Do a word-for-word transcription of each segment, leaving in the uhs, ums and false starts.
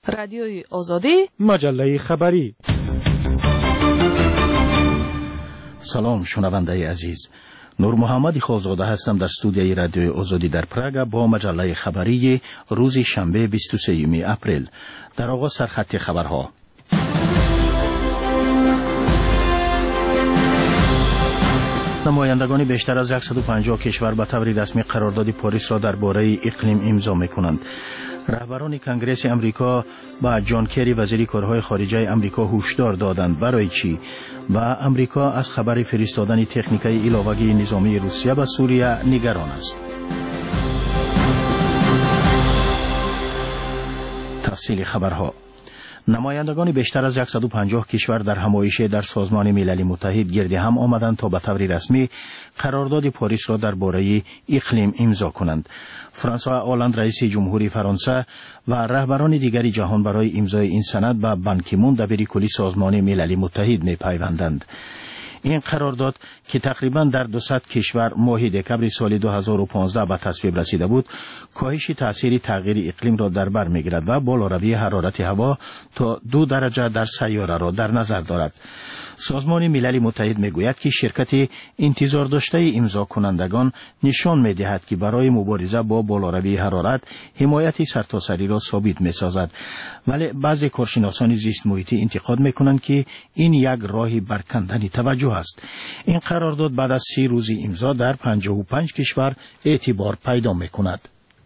رادیوی آزادی، مجله خبری. سلام شنونده عزیز، نور محمد خوزاده هستم در استودیوی رادیوی آزادی در پراگ با مجله خبری روز شنبه بیست و سوم اپریل. در آغاز سرخط خبرها. نمایندگان بیشتر از صد و پنجاه کشور به طور رسمی قرارداد پاریس را درباره اقلیم امضا می‌کنند. رهبران کنگره امریکا با جان کری وزیر کارهای خارجه امریکا هشدار دادند برای چی و امریکا از خبر فرستادن تکنیکای ایلاوگی نظامی روسیه به سوریه نگران است. تفصیل خبرها. نمایندگان بیشتر از صد و پنجاه کشور در همایش در سازمان ملل متحد گرد هم آمدند تا به طور رسمی قرارداد پاریس را درباره اقلیم امضا کنند. فرانسوا آلاند رئیس جمهوری فرانسه و رهبران دیگری جهان برای امضای این سند به بان کی مون دبیر کلی سازمان ملل متحد می‌پیوندند. این قرارداد که تقریباً در دویست کشور ماه دکمبر سال دو هزار و پانزده به تصویب رسیده بود، کاهش تاثیر تغییر اقلیم را در بر می‌گیرد و بالاروی حرارت هوا تا دو درجه در سیاره را در نظر دارد. سازمان ملل متحد میگوید که شرکت انتظار داشته امضا کنندگان نشان می‌دهد که برای مبارزه با بالاروی حرارت حمایت سرتاسری را ثابت می‌سازد، ولی بعضی کارشناسان زیست محیطی انتقاد می‌کنند که این یک راه برکندن توجه است. این قرارداد بعد از سی روز امضا در پنجاه و پنج کشور اعتبار پیدا می‌کند.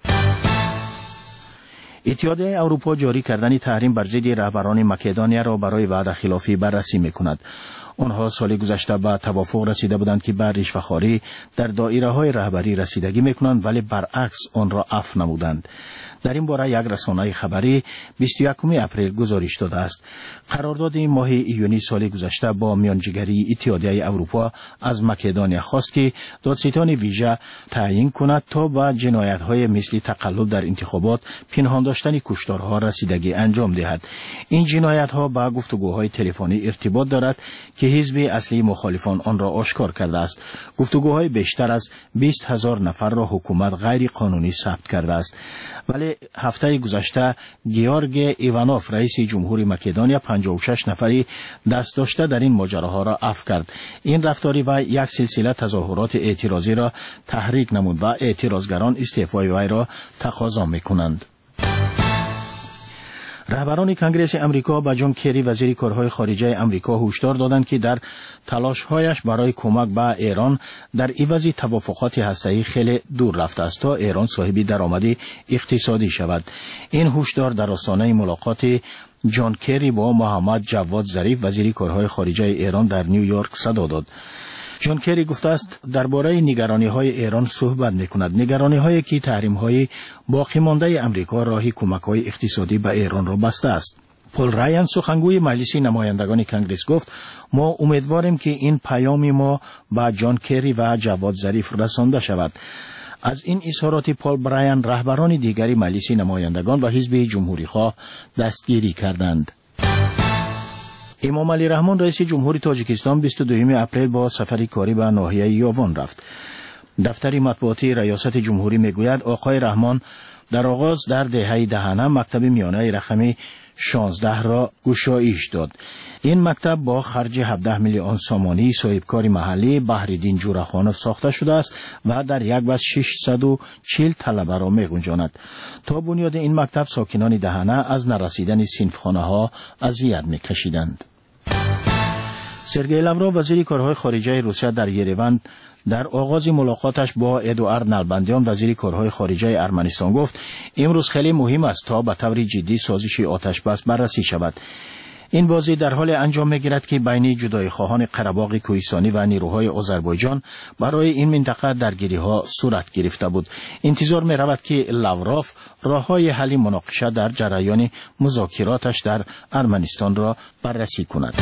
اتحادیه اروپا جاری کردن تحریم بر ضد رهبران مکدونیا را برای وعده خلافی بررسی می‌کند. آنها سال گذشته به توافق رسیده بودند که بر رشوه‌خواری در دایره‌های رهبری رسیدگی می‌کنند، ولی برعکس آن را عفو نمودند. در این باره یک رسانه خبری بیست و یکم اپریل گزارش داده است. قرارداد ماه ایونی سال گذشته با میانجیگری اتحادیه اروپا از مکدونیا خواست که دادستان ویژه تعیین کند تا به جنایت‌های مثل تقلب در انتخابات، پنهان داشتن کشتارها رسیدگی انجام دهد. این جنایت‌ها با گفتگوهای تلفنی ارتباط دارد که حزب اصلی مخالفان آن را آشکار کرده است. گفتگوهای بیشتر از بیست هزار نفر را حکومت غیر قانونی ثبت کرده است. ولی هفته گذشته گیورگ ایوانوف رئیس جمهوری مکدونیا پنجاه و شش نفری دست داشته در این ماجراها را عفو کرد. این رفتاری و یک سلسله تظاهرات اعتراضی را تحریک نمود و اعتراضگران استعفای وی را تقاضا می‌کنند. رهبران کنگره امریکا با جان کری وزیر کارهای خارجه امریکا هشدار دادند که در تلاش‌هایش برای کمک به ایران در عوض توافقات هسته‌ای خیلی دور رفته است تا ایران صاحب درآمد اقتصادی شود. این هشدار در آستانه ملاقات جان کری با محمد جواد ظریف وزیر کارهای خارجه ایران در نیویورک صدا داد. جان کری گفته است درباره نگرانی‌های ایران صحبت می‌کند، نگرانی‌هایی که تحریم‌های باقی مانده امریکا راهی کمک‌های اقتصادی به ایران را بسته است. پل رایان سخنگوی مجلس نمایندگان کنگره گفت ما امیدواریم که این پیام ما به جان کری و جواد ظریف رسانده شود. از این اظهارات پل برایان رهبران دیگری مجلس نمایندگان و حزب جمهوری‌خواه دستگیری کردند. امام علی رحمان رئیس جمهوری تاجیکستان بیست و دوم اپریل با سفری کاری به ناحیه یاوان رفت. دفتر مطبوعاتی ریاست جمهوری میگوید آقای رحمان در آغاز در دهه دهانه مکتب میانه رقمی شانزده را گشایش داد. این مکتب با خرج هفده میلیون سامانی صاحبکار محلی بحرالدین جورخانوف ساخته شده است و در یک بس ششصد و چهل طلبه را می‌گنجاند. تا بنیاد این مکتب ساکنان دهانه از نرسیدن صنفخانه‌ها اذیت می‌کشیدند. سرگئی لاوروف وزیر کارهای خارجه روسیه در یریون در آغاز ملاقاتش با ادوارد نلبندیان وزیر کارهای خارجه ارمنستان گفت امروز خیلی مهم است تا به طور جدی سازش آتشبس بررسی شود. این بازی در حال انجام می‌گیرد که بین جدایی‌خواهان قره‌باغ کوهستانی و نیروهای آذربایجان برای این منطقه درگیری‌ها صورت گرفته بود. انتظار می‌رود که لاوروف راه‌های حل مناقشه در جریان مذاکراتش در ارمنستان را بررسی کند.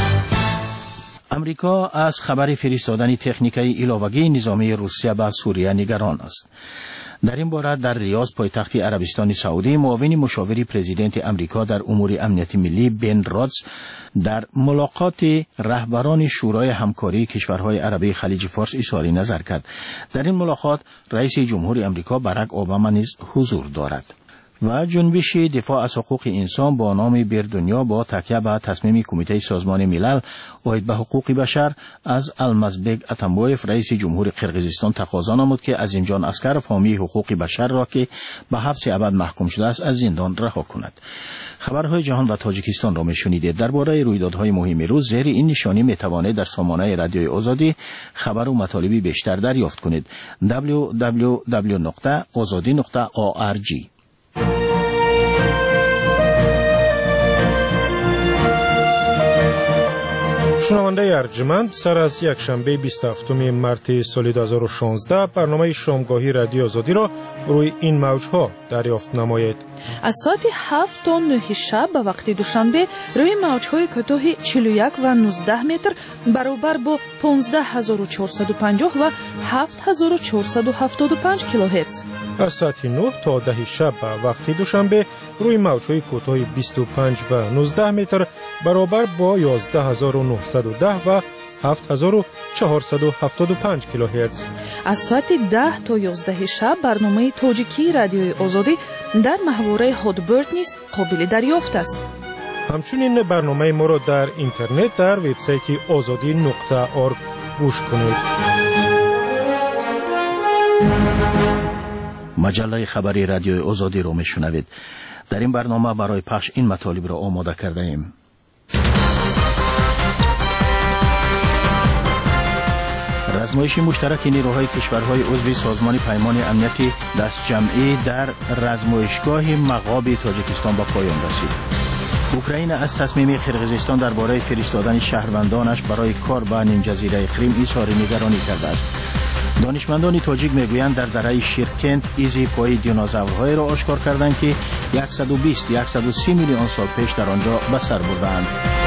امریکا از خبر فرستادن تکنیکای ایلاوگی نظامی روسیه به سوریه نگران است. در این باره در ریاض پایتخت عربستان سعودی معاون مشاور پرزیدنت امریکا در امور امنیت ملی بن رادز در ملاقات رهبران شورای همکاری کشورهای عربی خلیج فارس اظهار نظر کرد. در این ملاقات رئیس جمهور امریکا باراک اوباما نیز حضور دارد. و جنبش دفاع از حقوق انسان با نام بیر دنیا با تکیه به تصمیم کمیته سازمان ملل اوید به حقوق بشر از المزبگ اتمبایف رئیس جمهور قرقیزستان تقاضا نمود که عظیمجان اسکرف حامی حقوق بشر را که به حبس ابد محکوم شده است از زندان رها کند. خبرهای جهان و تاجیکستان را میشنیدید. درباره رویدادهای مهم روز زیر این نشانی میتوانید در سامانه رادیوی آزادی خبر و مطالبی بیشتر دریافت کنید. دبلیو دبلیو دبلیو نقطه آزادی نقطه او آر جی. شنونده ارجمند، سر از یک شنبه بیست و هفتم مارس سال دو هزار و شانزده برنامه شامگاهی رادیو آزادی را روی این موجها دریافت نمایید. از ساعت هفت تا نه شب به وقت دوشنبه روی موجهای کوتاه چهل و یک و نوزده متر برابر با پانزده هزار و چهارصد و پنجاه و هفت هزار و چهارصد و هفتاد و پنج کیلوهرتز. از ساعت نه تا ده شب به وقت دوشنبه روی موجهای کوتاه بیست و پنج و نوزده متر برابر با یازده هزار و نهصد و ده و هفت هزار و چهارصد و هفتاد و پنج کیلوهرتز. از ساعت ده تا یازده شب برنامه تاجیکی رادیوی آزادی در محوره هادبرد نیز قابل دریافت است. همچنین برنامه ما را در اینترنت در وبسایت آزادی نقطه org گوش کنید. مجله خبری رادیوی آزادی را میشنوید. در این برنامه برای پخش این مطالب را آماده کرده ایم. رزمایش مشترک نیروهای کشورهای عضو سازمان پیمان امنیتی دست جمعی در رزمایشگاه مغاب تاجیکستان به پایان رسید. اوکراین از تصمیم قرقیزستان درباره فرستادن شهروندانش برای کار به نیم جزیره کریم اظهار نگرانی کرده است. دانشمندان تاجیک میگویند در دره شیرکند ایزی پای دینازورهای را آشکار کردند که صد و بیست تا صد و سی میلیون سال پیش در آنجا به سر بردند.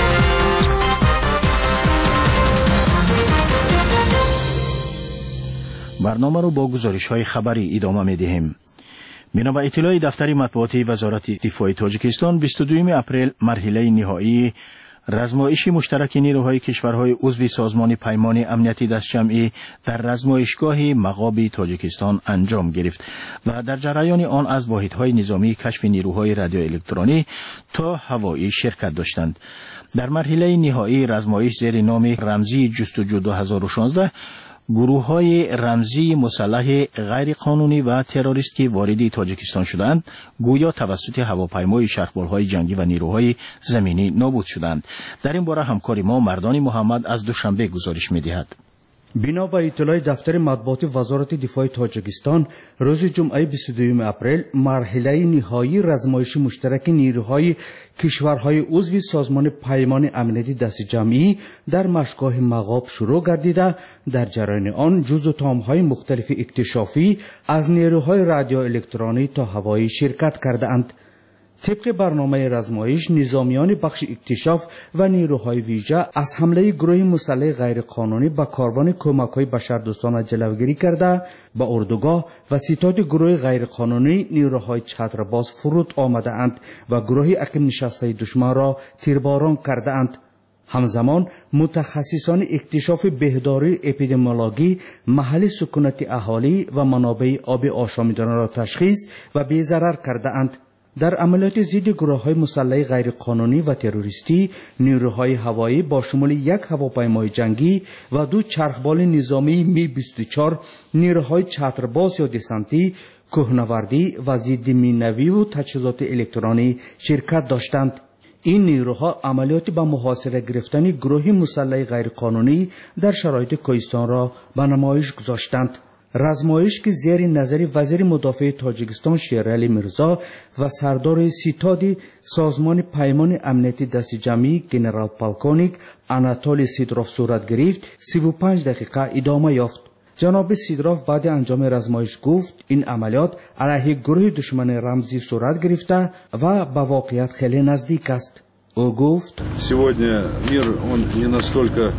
برنامه رو با گزارش‌های خبری ادامه می‌دهیم. بنا به اطلاع دفتر مطبوعاتی وزارت دفاع تاجیکستان بیست و دوم اپریل مرحله نهایی رزمایش مشترک نیروهای کشورهای عضو سازمان پیمان امنیتی دست جمعی در رزمایشگاه مغاب تاجیکستان انجام گرفت و در جریان آن از واحدهای نظامی کشف نیروهای رادیو الکترونی تا هوایی شرکت داشتند. در مرحله نهایی رزمایش زیر نام رمزی جستجو دو هزار و شانزده گروه های رمزی مسلح غیر قانونی و تروریست که وارد تاجیکستان شدند گویا توسط هواپیمای شرخبال های جنگی و نیروهای زمینی نابود شدند. در این باره همکار ما مردان محمد از دوشنبه گزارش می‌دهد. بنا به اطلاع دفتر مطبوعاتی وزارت دفاع تاجیکستان روز جمعه بیست و دوم اپریل مرحله نهایی رزمایش مشترک نیروهای کشورهای عضو سازمان پیمان امنیتی دست جمعی در مشگاه مغاب شروع گردیده در جریان آن جزء تامهای مختلف اکتشافی از نیروهای رادیو الکترونی تا هوایی شرکت کردند. طبق برنامه رزمایش نظامیان بخش اکتشاف و نیروهای ویژه از حمله گروه مسلح غیرقانونی به کاروان کمک‌های بشردوستانه جلوگیری کرده به اردوگاه و ستاد گروه غیرقانونی نیروهای چترباز فرود آمده‌اند و گروه عقب نشسته دشمن را تیرباران کرده‌اند. همزمان متخصصان اکتشاف بهداری اپیدمیولوژی محل سکونت اهالی و منابع آب آشامیدن را تشخیص و بی‌ضرر کرده‌اند. در عملیات ضد گروه‌های مسلح غیرقانونی و تروریستی نیروهای هوایی با شمول یک هواپیمای جنگی و دو چرخبال نظامی می بیست و چهار نیروهای چترباز یا دسانتی کوهنوردی و ضد مینوی و تجهیزات الکترونی شرکت داشتند. این نیروها عملیات به محاصره گرفتن گروه مسلح غیرقانونی در شرایط کوهستان را به نمایش گذاشتند. رزمایش که زیر نظر وزیر مدافع تاجیکستان شیرعلی میرزا و سردار ستاد سازمان پیمان امنیتی دست جمعی جنرال پالکونیک آناتولی سیدروف صورت گرفت سی و پنج دقیقه ادامه یافت. جناب سیدروف بعد انجام رزمایش گفت این عملیات علیه گروه دشمن رمزی صورت گرفته و به واقعیت خیلی نزدیک است. او گفت Сегодня мир он не настолько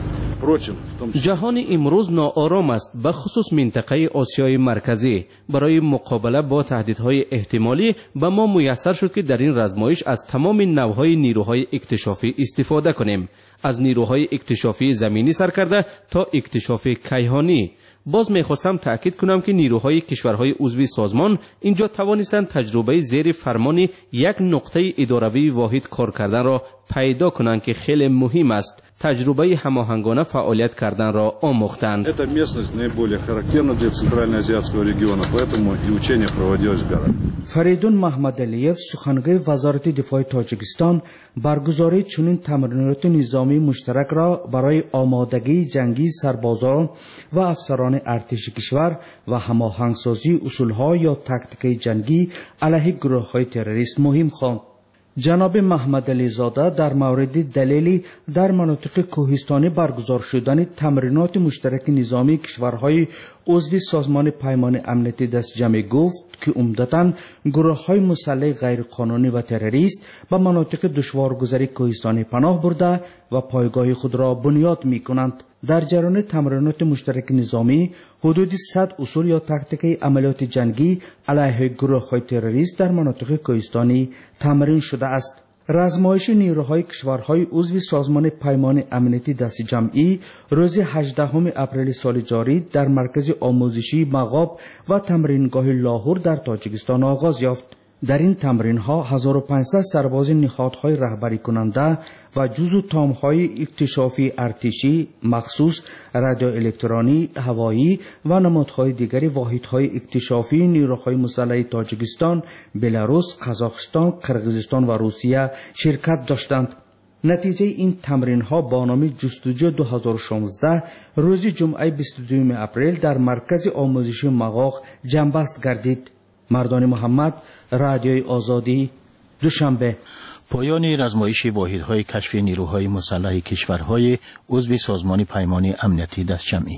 جهان امروز ناآرام است، به خصوص منطقه آسیای مرکزی. برای مقابله با تهدیدهای احتمالی به ما میسر شد که در این رزمایش از تمام نوعهای نیروهای اکتشافی استفاده کنیم، از نیروهای اکتشافی زمینی سر کرده تا اکتشاف کیهانی. باز میخواستم تأکید کنم که نیروهای کشورهای عضو سازمان اینجا توانستند تجربه زیر فرمان یک نقطه اداروی واحد کار کردن را پیدا کنند که خیلی مهم است. تجربه هماهنگانه فعالیت کردن را آموختند. Эта местность наиболее характерна для центральноазиатского региона, поэтому и учения проводилось в горах. فریدون محمدعلیев سخنگوی وزارت دفاع تاجیکستان برگزاری چنین تمرینات نظامی مشترک را برای آمادگی جنگی سربازان و افسران ارتش کشور و هماهنگسازی اصولها یا تاکتیک جنگی علیه گروه‌های تروریست مهم خواند. جناب محمد علی زاده در مورد دلیلی در مناطق کوهستانی برگزار شدن تمرینات مشترک نظامی کشورهای عضو سازمان پیمان امنیتی دست جمعی گفت که عمدتاً گروه‌های مسلح غیرقانونی و تروریست به مناطق دشوارگذری کوهستانی پناه برده و پایگاه خود را بنیاد می‌کنند. در جریان تمرینات مشترک نظامی حدود صد اصول یا تاکتیک عملیات جنگی علیه گروه‌های تروریست در مناطق کوهستانی تمرین شده است. رزمایش نیروهای کشورهای عضو سازمان پیمان امنیتی دست جمعی روز هجدهم اپریل سال جاری در مرکز آموزشی مغاب و تمرینگاه لاهور در تاجیکستان آغاز یافت. در این تمرین ها هزار و پانصد سرباز نهادهای رهبری کننده و جزو تامهای اکتشافی ارتشی مخصوص رادیو الکترونی هوایی و نمادهای دیگری واحدهای اکتشافی نیروهای مسلح تاجیکستان، بلاروس، قزاقستان، قرقیزستان و روسیه شرکت داشتند. نتیجه این تمرین ها با نام جستجو دو هزار و شانزده روز جمعه بیست و دوم اپریل در مرکز آموزشی مغاق جنبست گردید. مردان محمد، رادیوی آزادی، دوشنبه. پایان رزمایش واحدهای کشف نیروهای مسلح کشورهای عضو سازمان پیمان امنیتی دست جمعی.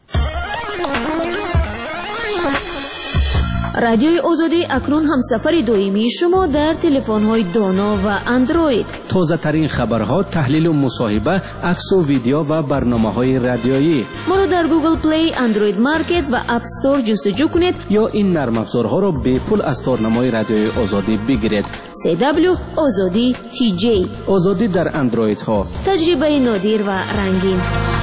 رادیوی آزادی اکنون هم سفر دائمی شما در تلفن‌های دانا و اندروید. تازه ترین خبرها، تحلیل و مصاحبه، عکس و ویدیو و برنامه‌های رادیویی. ما را در گوگل پلی، اندروید مارکت و اپ استور جستجو کنید یا این نرم افزارها را به پول از تارنمای رادیوی آزادی بگیرید. سی دبلیو آزادی تی جی. آزادی در اندروید ها. تجربه نادر و رنگین.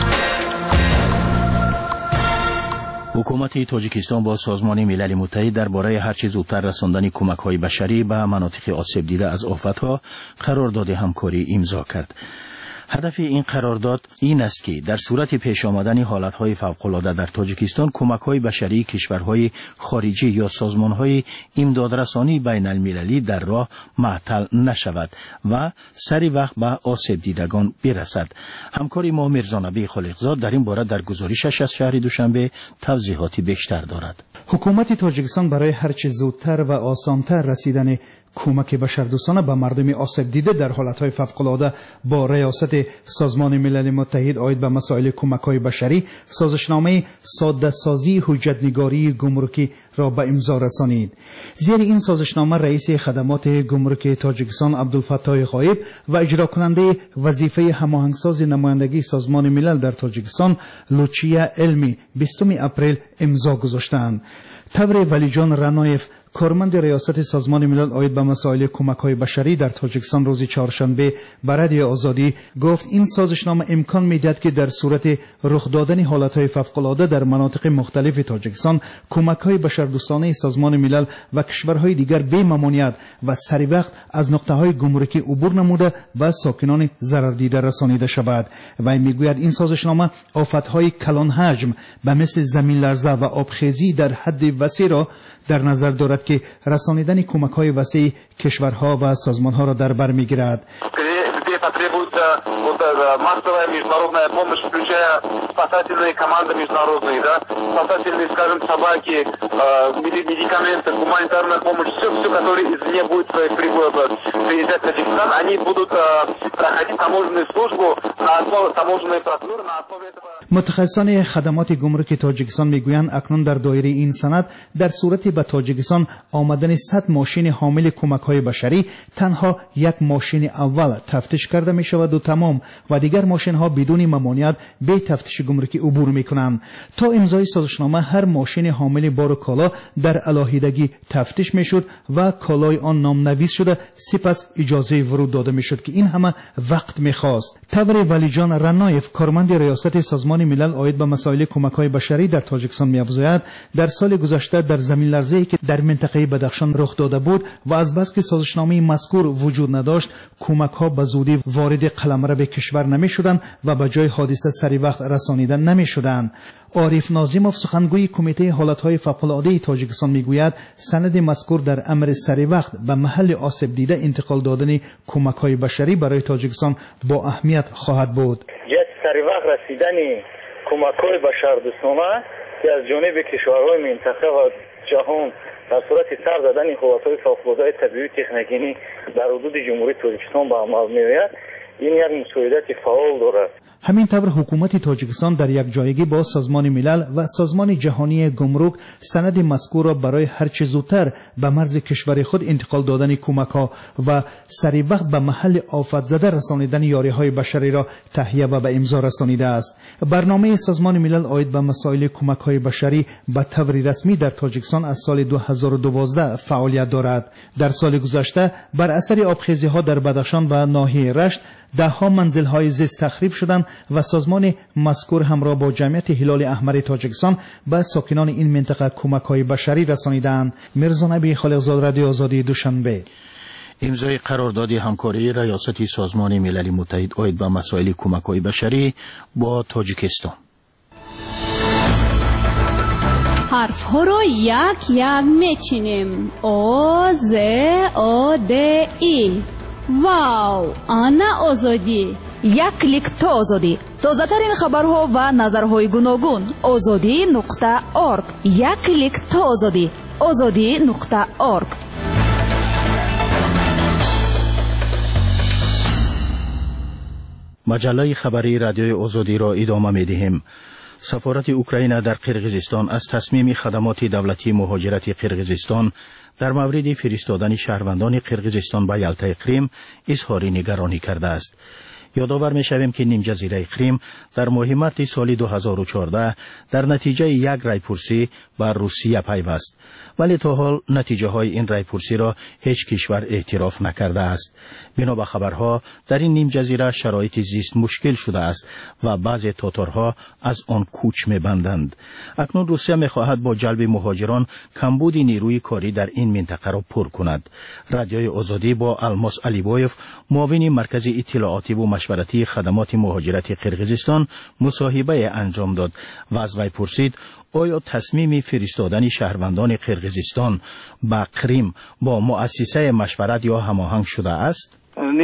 حکومت تاجیکستان با سازمان ملل متحد درباره هر چه زودتر رساندن کمک‌های بشری به مناطق آسیب دیده از آفت‌ها قرارداد همکاری امضا کرد. هدف این قرارداد این است که در صورت پیش آمدن حالتهای فوق‌العاده در تاجیکستان کمک‌های بشری کشورهای خارجی یا سازمان‌های امدادرسانی بین المللی در راه معطل نشود و سری وقت به آسیب دیدگان برسد. همکار ما میرزا نبی خالقزاد در این باره در گزارشش از شهر دوشنبه توضیحاتی بیشتر دارد. حکومت تاجیکستان برای هر چه زودتر و آسانتر رسیدن کمک بشردوستانه به مردم آسیب دیده در حالتهای فوق‌العاده با ریاست سازمان ملل متحد عاید به مسائل کمک‌های بشری سازشنامه ساده سازی حجت‌نگاری گمرکی را به امضا رسانید. زیر این سازشنامه رئیس خدمات گمرک تاجیکستان عبدالفتاح غایب و اجرا کننده وظیفه هماهنگساز نمایندگی سازمان ملل در تاجیکستان لوچیا علمی بیستم اپریل امضا گذاشتند. تور ولی جان رنایف کارمند ریاست سازمان ملل عاید به مسائل کمک‌های بشری در تاجیکستان روز چهارشنبه به رادیو آزادی گفت این سازشنامه امکان می‌دهد که در صورت رخ دادن حالت‌های فوق‌العاده در مناطق مختلف تاجیکستان کمک‌های بشردوستانه سازمان ملل و کشورهای دیگر بی ممانعت و سری وقت از نقطه‌های گمرکی عبور نموده و ساکنان ضرر دیده رسانیده شود. و میگوید این سازشنامه آفت‌های کلان حجم به مثل زمین لرزه و آبخیزی در حد وسیع را در نظر دارد که رسانیدن کمک‌های وسیع کشورها و سازمان‌ها را در بر می‌گیرد. Требуется вот эта массовая международная помощь, включая спасательные команды международные, да, спасательные, скажем, собаки, э, медикаменты, гуманитарная помощь, все, все, которые извне будет приезжать в Таджикистан, они будут э, проходить таможенную службу на основе таможенной процедуры, на основе этого. متخصصان خدمات گمرک تاجیکستان میگویند اکنون در دایره این سند در صورتی به تاجیکستان آمدن صد ماشین حامل کمک‌های بشری تنها یک ماشین اول تفتیش کرده می شود و تمام و دیگر ماشین ها بدون ممانعت بی تفتیش گمرکی عبور می کنند. تا امضای سازشنامه هر ماشین حامل بار و کالا در علاهیدگی تفتیش می شد و کالای آن نامنویس شده سپس اجازه ورود داده می شد که این همه وقت می خواست. تبر ولیجان رنایف کارمند ریاست سازمان ملل عاید به مسائل کمک های بشری در تاجیکستان می افزاید در سال گذشته در زمین لرزه‌ای که در منطقه بدخشان رخ داده بود و از بس که سازشنامه مذکور وجود نداشت کمک ها به زودی وارد قلمرو کشور نمی شدند و به جای حادثه سری وقت رسانیده نمی شدند. عارف ناظموف سخنگوی کمیته حالتهای فوق‌العاده تاجیکستان میگوید سند مذکور در امر سری وقت به محل آسیب دیده انتقال دادن کمک های بشری برای تاجیکستان با اهمیت خواهد بود. یک سری وقت رسیدن کمک های بشردوستانه که از جانب کشورهای منطقه و جهان در صورت سر زدن حالتهای فوق‌العاده طبیعی تکنیکی در حدود جمهوری تاجیکستان به عمل میآید، این یک مساعدت فعال دارد. همین طور حکومت تاجیکستان در یک جایگی با سازمان ملل و سازمان جهانی گمرک سند مذکور را برای هر چه زودتر به مرز کشور خود انتقال دادن کمک ها و سری وقت به محل آفت زده رسانیدن یاری های بشری را تهیه و به امضا رسانیده است. برنامه سازمان ملل عاید به مسائل کمک های بشری به طور رسمی در تاجیکستان از سال دو هزار و دوازده فعالیت دارد. در سال گذشته بر اثر آبخیزی ها در بدخشان و ناحیه رشت ده ها منزل های زیست تخریب شدند و سازمان مذکور همراه با جمعیت هلال احمر تاجیکستان به ساکنان این منطقه کمک های بشری رسانیدند. میرزا نبی خالقزاد، رادیو آزادی، دوشنبه. امضای قرارداد همکاری ریاست سازمان ملل متحد عاید به مسائل کمک های بشری با تاجیکستان. حرف ها را یک یک میچینیم. او ز او د ای. واو، آنا آزادی. یک کلیک تا آزادی. تازه ترین خبرها و نظرهای گوناگون. آزادی نقطه ارگ. یک کلیک تا آزادی. آزادی نقطه ارگ. مجله خبری رادیوی آزادی را ادامه می‌دهیم. سفارت اوکراین در قرقیزستان از تصمیم خدمات دولتی مهاجرت قرقیزستان در مورد فرستادن شهروندان قرقیزستان به یلتای کریم اظهار نگرانی کرده است. یادآور می‌شویم که نیم جزیره کریم در ماه مارس سال دو هزار و چهارده در نتیجه یک رایپرسی به روسیه پیوست، ولی تا حال نتیجه های این رایپرسی را هیچ کشور اعتراف نکرده است. بنا به خبرها در این نیم جزیره شرایط زیست مشکل شده است و بعضی تاتارها از آن کوچ می‌بندند. اکنون روسیه می‌خواهد با جلب مهاجران کمبود نیروی کاری در این منطقه را پر کند. رادیوی آزادی با الماس علیبایف، معاون مرکز اطلاعاتی و مشورتی خدمات مهاجرت قرقیزستان، مصاحبه انجام داد و از وی پرسید آیا تصمیم فرستادن شهروندان قرقیزستان به کریم با مؤسسه مشورت یا هماهنگ شده است؟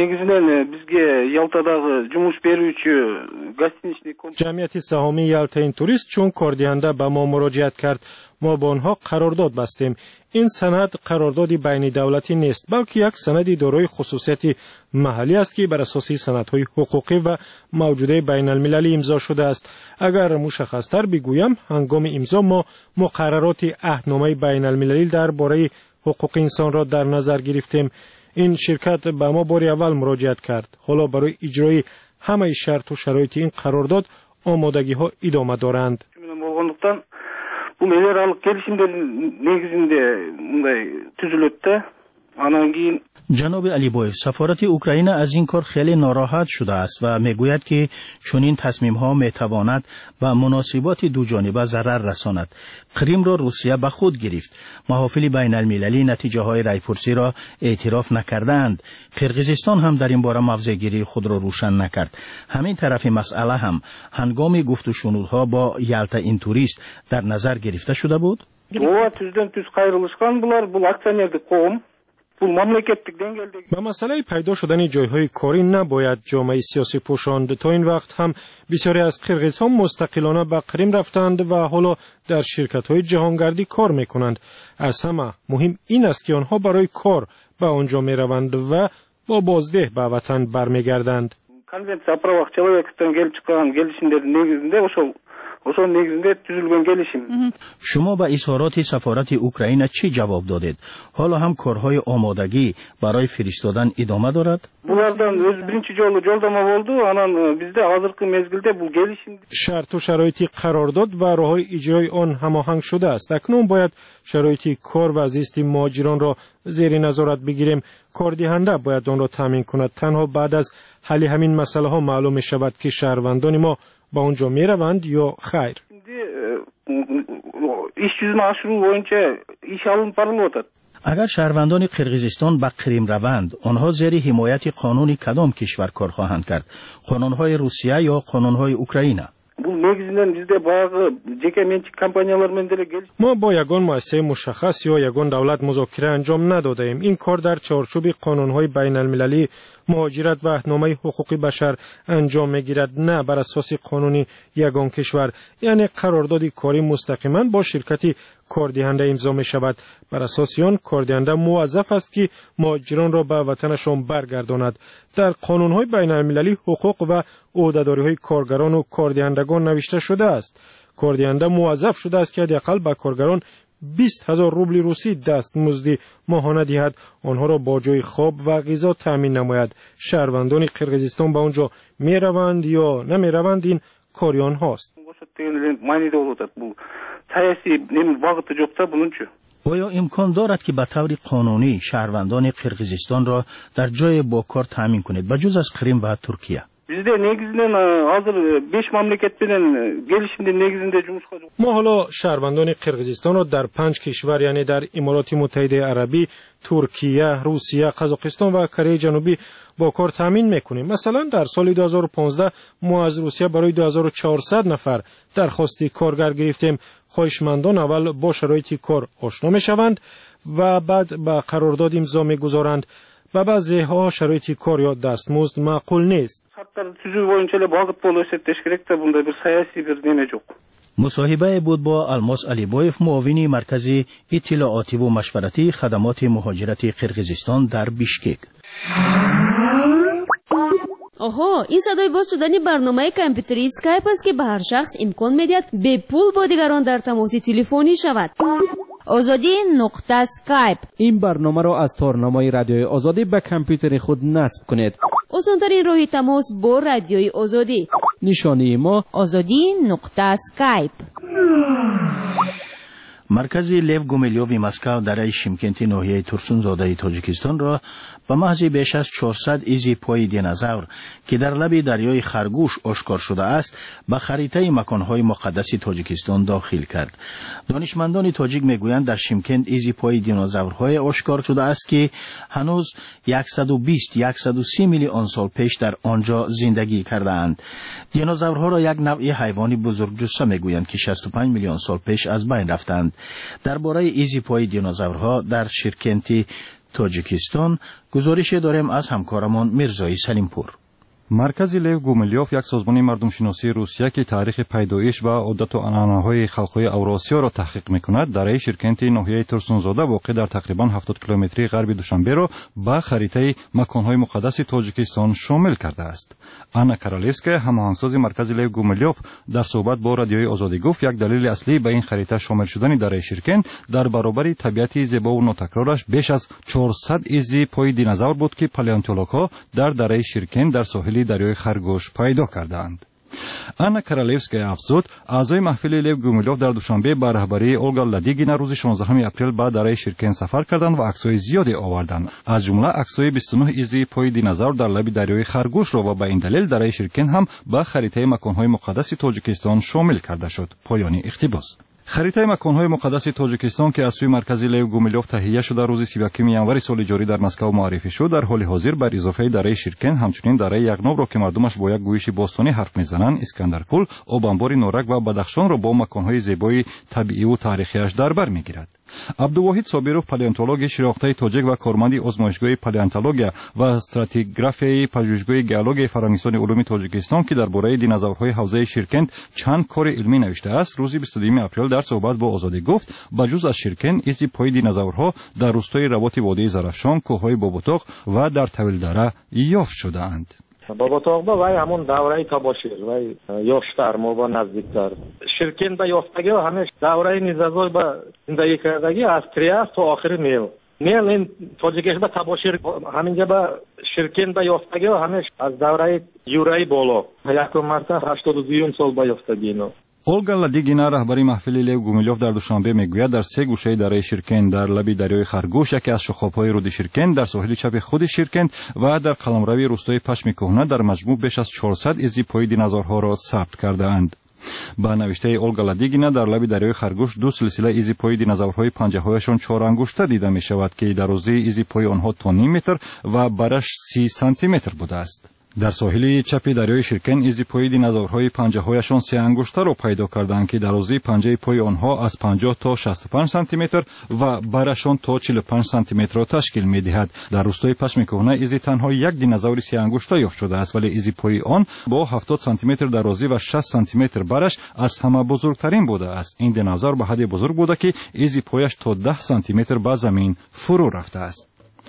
جمعیت سهامی یلتا این توریست چون کاردهنده به ما مراجعت کرد، ما با آنها قرارداد بستیم. این سند قراردادی بین دولتی نیست، بلکه یک سند دارای خصوصیت محلی است که بر اساس سندهای حقوقی و موجوده بین المللی امضا شده است. اگر مشخص‌تر بگویم، هنگام امضا ما مقررات عهدنامه بین المللی درباره حقوق انسان را در نظر گرفتیم. این شرکت به ما بار اول مراجعت کرد. حالا برای اجرای همه شرط و شرایط این قرارداد آمادگی ها ادامه دارند. Bu meliorалық келісімдер негізінде мындай түзіледі. Анан кейін جناب علیبایف، سفارت اوکراین از این کار خیلی ناراحت شده است و میگوید که چنین تصمیم ها میتواند به مناسبات دو جانبه ضرر رساند. کریم را روسیه به خود گرفت. محافل بین المللی نتیجه های رایپرسی را اعتراف نکردند. قرقیزستان هم در این باره موضع‌گیری خود را روشن نکرد. همین طرف مسئله هم هنگام گفت و شنودها با یلتا این توریست در نظر گرفته شده بود. ооба түздөн түз кайрылышкан булар, бул акционердик коом. به مسئله پیدا شدن جایهای کاری نباید جامعه سیاسی پوشاند. تا این وقت هم بسیاری از قرقیزها مستقلانه به کریم رفتند و حالا در شرکت‌های جهانگردی کار می‌کنند. از همه مهم این است که آنها برای کار به آنجا می‌روند و با بازده به وطن برمیگردند. Конвенция о правах человека келип чыккан келишимдердин негизинде ошол ошол негизинде түзүлгөн келишим. شما به اظهارات سفارت اوکراین چی جواب دادید؟ حالا هم کارهای آمادگی برای فرستادن ادامه دارد؟ Bulardan öz birinchi jolu жолдомо болду. Анан бизде азыркы мезгилде бул келишим شرط و شرایط قرارداد و راههای اجرای آن هماهنگ شده است. اکنون باید شرایط کار و زیست مهاجران را زیر نظارت بگیریم. کاردهنده باید آن را تامین کند. تنها بعد از حل همین مسئله ها معلوم می شود که شهروندان ما با اونجا می روند یا خیر. ish yuzini oshirish bo'yicha ish olib borilmoqda. اگر شهروندان قرقیزستان به قریم روند، آنها زیر حمایت قانون کدام کشور کار خواهند کرد؟ قانونهای روسیه یا قانونهای اوکراین؟ Бул негизинен бизде баягы жеке менчик компаниялар менен деле келиш. ما با یگان مؤسسه مشخص یا یگان دولت مذاکره انجام ندادیم. این کار در چارچوب قانونهای بین المللی مهاجرت و عهدنامه حقوق بشر انجام میگیرد، نه بر اساس قانونی یگان کشور. یعنی قراردادی کاری مستقیما با شرکتی کاردهنده امضا می شود. بر اساس آن کاردهنده موظف است که مهاجران را به وطنشان برگرداند. در قانونهای بین المللی حقوق و عهده‌داری‌های کارگران و کاردهندگان نوشته شده است. کاردهنده موظف شده است که حداقل به کارگران بیست هزار روبل روسی دستمزد ماهانه دهد. آنها را با جای خواب و غذا تامین نماید. شهروندان قرقیزستان به آنجا می روند یا نمی روند این کاریان هاست. آیا امکان دارد که به طور قانونی شهروندان قرقیزستان را در جای با کار تامین کنید بجز از قریم و ترکیه؟ Bizde negizden hazır beş mamleket bilen gelişimde negizinde жұмысқа жоқ. ما حالا شهروندان قرقیزستان را در پنج کشور یعنی در امارات متحده عربی، ترکیه، روسیه، قزاقستان و کره جنوبی با کار تامین میکنیم. مثلا در سال دو هزار و پانزده ما از روسیه برای دو هزار و چهارصد نفر درخواست کارگر گرفتیم. خواهشمندان اول با شرایط کار آشنا میشوند و بعد به قرارداد امضا میگذارند. و بعضی ها شرایط کار یا دستمزد معقول نیست. مصاحبه بود با الماس علیبایف، معاون مرکز اطلاعاتی و مشورتی خدمات مهاجرت قرقیزستان در بیشکک. آها، این صدای باز شدن برنامه کامپیوتری اسکایپ است که به هر شخص امکان میدهد به پول با دیگران در تماس تلفنی شود. آزادی نقطه اسکایپ. این برنامه را از تارنمای رادیوی آزادی به کامپیوتر خود نصب کنید. آسان‌ترین راه تماس با رادیوی آزادی. نشانی ما آزادی نقطه اسکایپ. مرکز لیو گومیلیوف مسکو در شیمکنت ناحیه ترسونزاده تاجیکستان را به محض بیش از چهارصد ایزی پای دینازور که در لب دریای خرگوش آشکار شده است به خریطه مکانهای مقدس تاجیکستان داخل کرد. دانشمندان تاجیک میگویند در شیمکنت ایزی پای دینازورهای آشکار شده است که هنوز صد و بیست تا صد و سی میلیون سال پیش در آنجا زندگی کردند. دینازورها را یک نوع حیوانی بزرگجثه میگویند که شصت و پنج میلیون سال پیش از بین رفتند. درباره ایزی پای دینازورها در شیمکنت تاجیکستان گزارش داریم از همکارمان میرزای سلیمپور. مرکز لیو گومیلیوف یک سازمان مردمشناسی روسیه که تاریخ پیدایش و عادت و عنعنه‌های خلق‌های اوراسیا را تحقیق می‌کند در شیرکنت ناحیه ترسونزاده واقع در تقریباً هفتاد کیلومتری غرب دوشنبه را به خریطه مکان‌های مقدس تاجیکستان شامل کرده است. آنا کارالسکا، هماهنگساز مرکز لیو گومیلیوف، در صحبت با رادیوی آزادی گفت یک دلیل اصلی به این خریطه شامل شدن در شیرکنت در برابر طبیعت زیبا و ناتکرارش بیش از چهارصد ایزی پای دینازور بود که پالیونتولوژها در دره شیرکنت در ساحل دریای خرگوش پیدا کردند. آنا کارالسکا افزود اعضای محفل لیو گومیلیوف در دوشنبه به رهبری اولگا لادیگینا روز شانزدهم اپریل به دره شیرکنت سفر کردند و عکس‌های زیادی آوردند. از جمله عکس‌های بیست و نه ایزی پای دینازور در لب دریای خرگوش را و به این دلیل دره شیرکنت هم به خریطه مکان‌های مقدس تاجیکستان شامل کرده شد. پایان اقتباس. خریطه مکان‌های مقدس تاجیکستان که از سوی مرکز لیو گومیلیوف تهیه شده روز سی و یکم ینوار سال جاری در مسکو معرفی شد. در حال حاضر بر اضافه دره شیرکنت همچنین دره یغناب را که مردمش با یک گویش باستانی حرف میزنند، اسکندرکل، آبانبار نورک و بدخشان را با مکان‌های زیبای طبیعی و تاریخیش در بر میگیرد. عبدالواحد صابرов، پالیونتولوژ شناخته تاجیک و کارمند آزمایشگاه پالیونتولوژیا و استراتیگرافی پژوهشگاه گئولوژی فرنگستان علوم تاجیکستان که درباره دینازورهای حوزه شیرکنت چند کار علمی نوشته است، روز بیست و دو اپریل در صحبت با آزادی گفت بجز از شیرکنت ایزی پای دینازورها در روستای روات وادی زرافشان، کوههای بابوتاق و در طویل دره یافت شده‌اند. باباتاغبا وای همون دوره تباشیر وای یاشتر ما با نزدیکتر شرکن به یافتگی و همش دوره نیزازای به زندگی کردگی از تریاس تا آخر میل میل این تاجیکش به تباشیر همینجا به شرکن به یافتگی و همش از دوره یورای بالا یکم مرتب هشتاد و دو سال به یافتگی اینو. اولگا لادیگینا راهبری محفل لیو گومیلوف در دوشنبه میگوید در سه گوشه دره شیرکند در لبی دریای خرگوش یکی از شخاب‌های رود شیرکند در ساحل چپ خود شیرکند و در قلمروی روستای پشم کهنه در مجموع بیش از چهارصد ایزیپای دینازورها را ثبت کرده‌اند. با نوشته اولگا لادیگینا در لبی دریای خرگوش دو سلسله ایزیپای دینازورهای پنجه‌هایشان چهار انگشته دیده می‌شود که درازی ایزیپای آنها تا نیم متر و برش سی سانتی متر بوده است. در ساحل چپ دریای شیرکند ایزیپای دینازورهای پنجه‌هایشان سه انگشته را پیدا کردند که درازی پنجه پای آنها از پنجاه تا شصت و پنج سانتی متر و برشان تا چهل و پنج سانتی متر را تشکیل می‌دهد. در روستای پشم کهنه ایزی تنها یک دینازور سه انگشته یافت شده است ولی ایزیپای آن با هفتاد سانتی متر درازی و شصت سانتی متر برش از همه بزرگترین بوده است. این دینازور به حد بزرگ بوده که ایزیپایش تا ده سانتی متر به زمین فرو رفته است.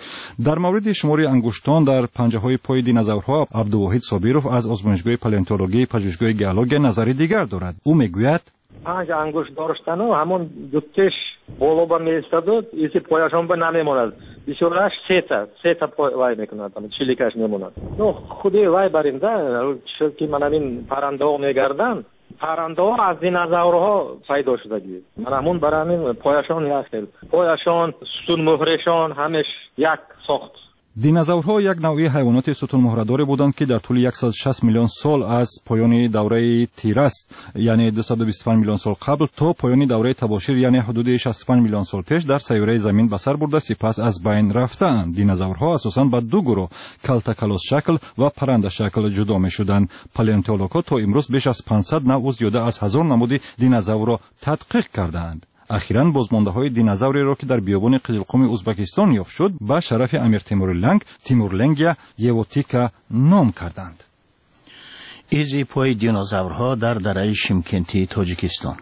در مورد شماری انگشتان در پنجه‌های پای دینازورها عبدالواحد صابیروف از آزمایشگاه پالئونتولوژی پژوهشگاه گیولوژی نظری دیگر دارد. او میگوید پنج انگشت داشتن و همون دوتش بالا با میستاد و ایسی پایشان به نمیموند بیشورش سه تا سه تا پای وای میکند چلیکش نمیموند. نو خودی وای برنده چیزی که من این پرنده ها میگردن پرنده ها از دینازورها پیدا شدگی من همون برای همین پایشان یک پایشان ستون مهرشان همش یک ساخت. دینازورها یک نوعی حیوانات ستون مهره‌دار بودند که در طول صد و شصت میلیون سال از پایان دوره تیرس یعنی دویست و بیست و پنج میلیون سال قبل تا پایان دوره تباشیر یعنی حدود شصت و پنج میلیون سال پیش در سیاره زمین به سر برده سپس از بین رفتند. دینازورها اساساً به دو گروه کلتاکلوس شکل و پرنده شکل جدا می‌شدند. پالئونتولوژها تا امروز بیش از پانصد نوع و زیاده از هزار نمود دینازور را تدقیق کردند. اخیراً بازمانده‌های دینازوری را که در بیابان قزلقم ازبکستان یافت شد به شرف امیر تیمور لنگ تیمورلنگیا یوتیکا نام کردند. ایزیپای دینازورها در دره شیمکنتی تاجیکستان.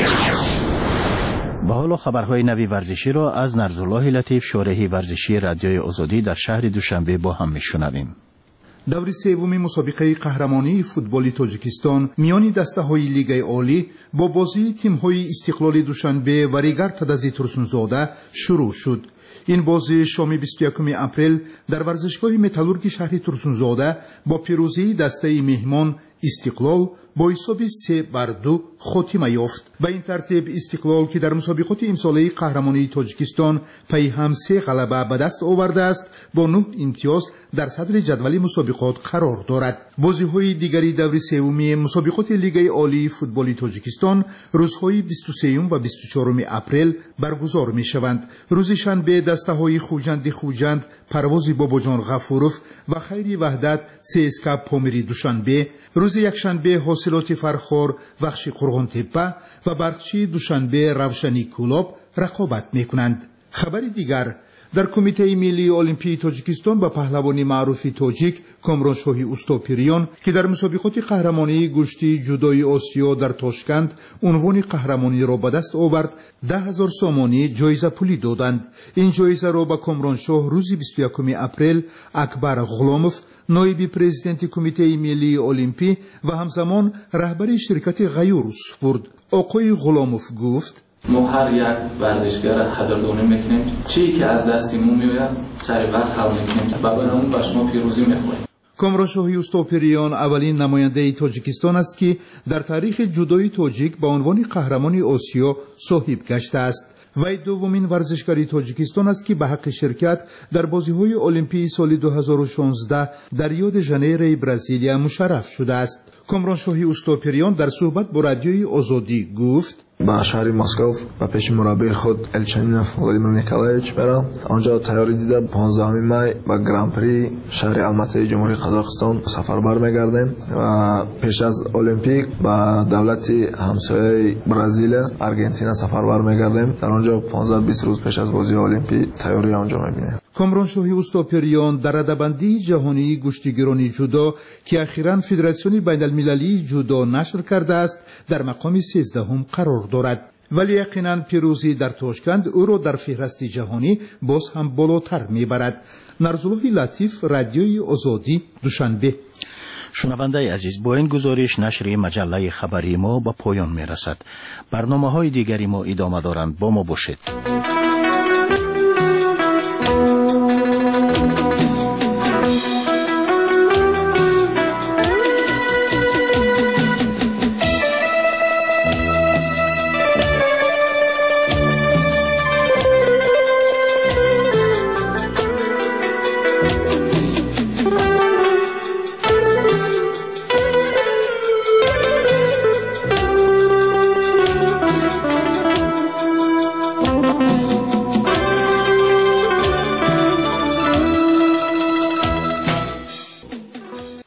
و حالا خبرهای نوی ورزشی را از نرزالله لطیف شارح ورزشی رادیوی آزادی در شهر دوشنبه با هم میشنویم. دور سوم مسابقه قهرمانی فوتبال تاجیکستان میان دسته‌های لیگ عالی با بازی تیم‌های استقلال دوشنبه و ریگر تدزی ترسونزاده شروع شد. این بازی شام بیست و یکم اپریل در ورزشگاه متالورگ شهر ترسونزاده با پیروزی دسته مهمان استقلال با حساب سه بر دو خاتمه یافت. به این ترتیب استقلال که در مسابقات امساله قهرمانی تاجیکستان پی هم سه غلبه به دست آورده است با نه امتیاز در صدر جدول مسابقات قرار دارد. بازی‌های دیگری دور سوم مسابقات لیگ عالی فوتبال تاجیکستان روزهای بیست و سه و بیست و چهار اپریل برگزار می‌شوند. روز شنبه دسته‌های خوجند خوجند پرواز باباجان غفوروف و خیری وحدت سی اس کا پامیری دوشنبه، روز یکشنبه حاصلات فرخار بخش قرغان تپه و برخچی دوشنبه روشنی کولاب رقابت میکنند. خبر دیگر در کمیته ملی المپی تاجیکستان با پهلوانی معروف تاجیک کامرانشاهی اوستاپیریان که در مسابقات قهرمانی گشتی جودوی آسیا در تاشکند عنوان قهرمانی را به دست آورد، ده هزار سامانی جایزه پولی دادند. این جایزه را به کامرانشاه روز بیست و یکم اپریل اکبر غلاموف نایب پرزیدنت کمیته ملی المپی و همزمان رهبر شرکت غیور سپرد. آقای غلاموف گفت ما هر یک ورزشگر قدردانی میکنیم، چی که از دستمون میآید سر وقت حل میکنیم و برامون به شما پیروزی میخواهیم. کامرانشاهی اوستاپیریان اولین نماینده تاجیکستان است که در تاریخ جودوی تاجیک به عنوان قهرمانی آسیا صاحب گشته است. وی دومین ورزشکاری تاجیکستان است که به حق شرکت در بازی‌های المپی سال دو هزار و شانزده در ریو د ژانیرو برزیلیا مشرف شده است. کامرانشاهی اوستاپیریان در صحبت با رادیوی آزادی گفت به شهر مسکو و پیش مربی خود الچنینوف ولادیمیر نیکولایویچ برم. آنجا تیاری دیده پانزدهم می به گران پری شهر الماتی جمهوری قزاقستان سفر برمیگردیم و پیش از المپیک به دولت همسایه برزیل آرژانتین سفر برمیگردیم. در آنجا پانزده بیست روز پیش از بازی المپی تیاری آنجا میبینیم. کامرانشاهی اوستاپیریان در رده‌بندی جهانی گشتیگیرانی جودو که اخیراً فدراسیون بین المللی جودو نشر کرده است در مقام سیزدهم قرار دارد. ولی یقینا پیروزی در تاشکند او را در فهرست جهانی باز هم بالاتر میبرد. نرزالله لطیف، رادیوی آزادی، دوشنبه. شنونده عزیز، با این گزارش نشر مجله خبری ما به پایان میرسد. برنامه های دیگری ما ادامه دارند، با ما باشید.